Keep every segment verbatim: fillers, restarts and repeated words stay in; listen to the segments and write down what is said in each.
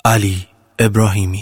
علی ابراهیمی.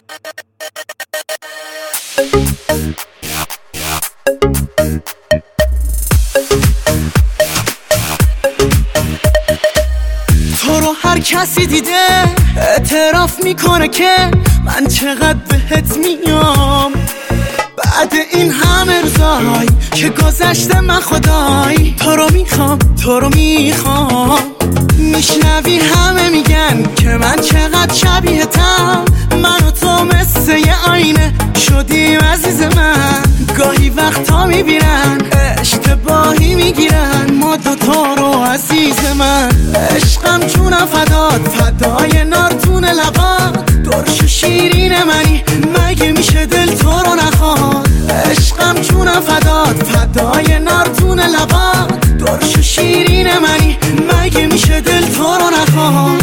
تو رو هر کسی دیده اعتراف میکنه که من چقدر بهت میام. بعد این همه روزای که گذشته من خدای تو رو میخوام، تو رو میخوام. میشنوی همه میگن که من چقدر شبیهتم، من و تو مثل یه آینه شدیم عزیز من. گاهی وقتا میبینن اشتباهی میگیرن ما دوتا رو عزیز من. عشقم جونم فدات، فدای نارتون لبات، درش و شیرین منی مگه میشه دل تو رو نخواد. عشقم جونم فدات، فدای نارتون لبات، درش و شیرین منی مگه میشه دل تو رو نخواد.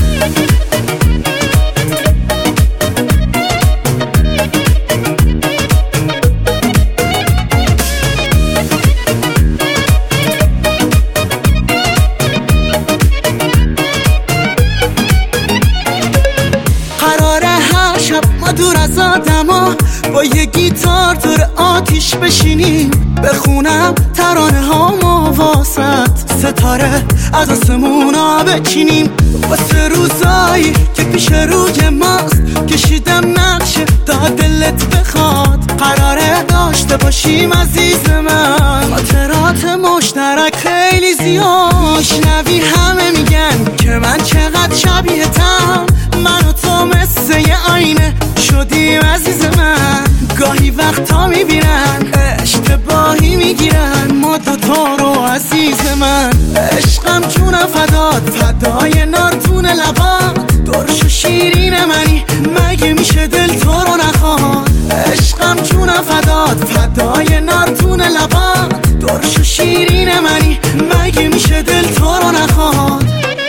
ما دور از آدما با یه گیتار دور آتیش بشینیم، بخونم ترانه ها ما واسط، ستاره از آسمونا بچینیم. واسه روزایی که پیش روی ماست کشیدم نقشه تا دلت بخواد. قراره داشته باشیم عزیز من خاطرات مشترک خیلی زیاد. میشنوی همه میگن که من چقدر شبیهتم، من و تو مثل یه آینه شدیم عزیز من. گاهی وقتا میبینن اشتباهی میگیرن ما دوتا رو عزیز من. عشقم جونم فدات، فدای نارتون لبات، درش و شیرین منی مگه میشه دل تو رو نخواد. عشقم جونم فدات، فدای نارتون لبات، درش و شیرین منی مگه میشه دل تو رو نخواد.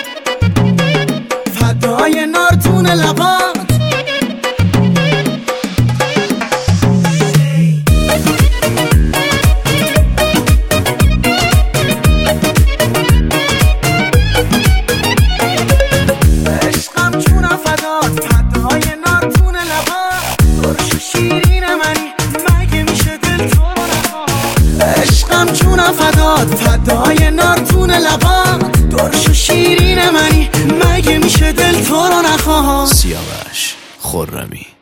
فدای نارتون لبات. فدات، فدای نارتون لبات، درش و شیرین منی مگه میشه دل تو رو نخواد. سیاوش خرمی.